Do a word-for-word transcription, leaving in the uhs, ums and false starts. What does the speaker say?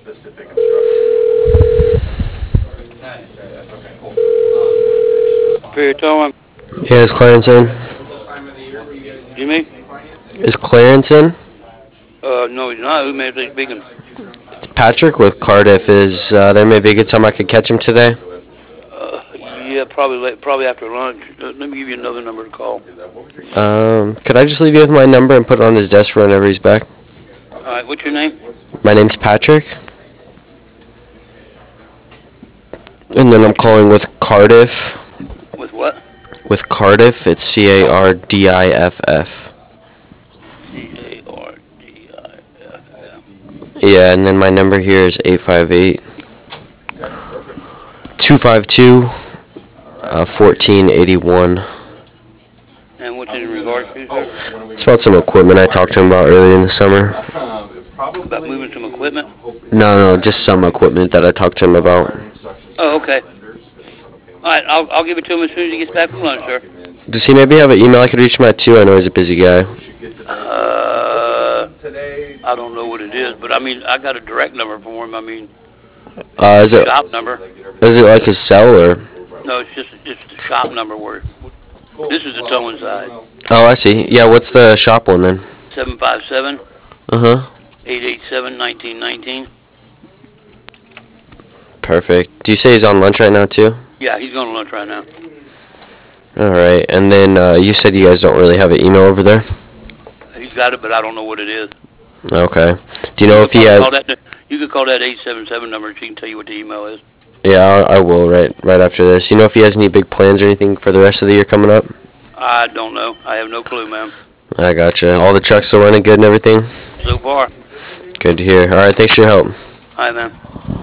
specific instructions. Superior Towing. Yeah, is Clarence in? You me? Is Clarence in? Uh, no, he's not. Who may be speaking? It's Patrick with Cardiff. Is uh, there maybe a good time I could catch him today? Uh, yeah, probably late, probably after lunch. Uh, let me give you another number to call. Um, could I just leave you with my number and put it on his desk for whenever he's back? All right, what's your name? My name's Patrick. And then I'm calling with Cardiff. With what? With Cardiff, it's C A R D I F F. C A R D I F F. Yeah, and then my number here is eight five eight, two five two, fourteen eighty-one. And what's it in regards to, sir? It's about some equipment I talked to him about earlier in the summer. About moving some equipment? No, no, just some equipment that I talked to him about. Oh, okay. All right, I'll, I'll give it to him as soon as he gets back from lunch, sir. Does he maybe have an email I could reach him at too? I know he's a busy guy. Uh, I don't know what it is, but I mean, I got a direct number for him. I mean, Uh, is it shop number. is it like his cell or? No, it's just it's the shop number where. This is the towing side. Oh, I see. Yeah, what's the shop one then? Seven five seven, Uh huh. eight eight seven, nineteen nineteen. Perfect. Do you say he's on lunch right now too? Yeah, he's going to lunch right now. All right. And then uh, you said you guys don't really have an email over there. He's got it, but I don't know what it is. Okay. Do you know if he Call has? that, you could call that eight seven seven number. She can tell you what the email is. Yeah, I, I will right right after this. You know if he has any big plans or anything for the rest of the year coming up? I don't know. I have no clue, ma'am. I gotcha. All the trucks are running good and everything? So far. Good to hear. All right, thanks for your help. All right, ma'am.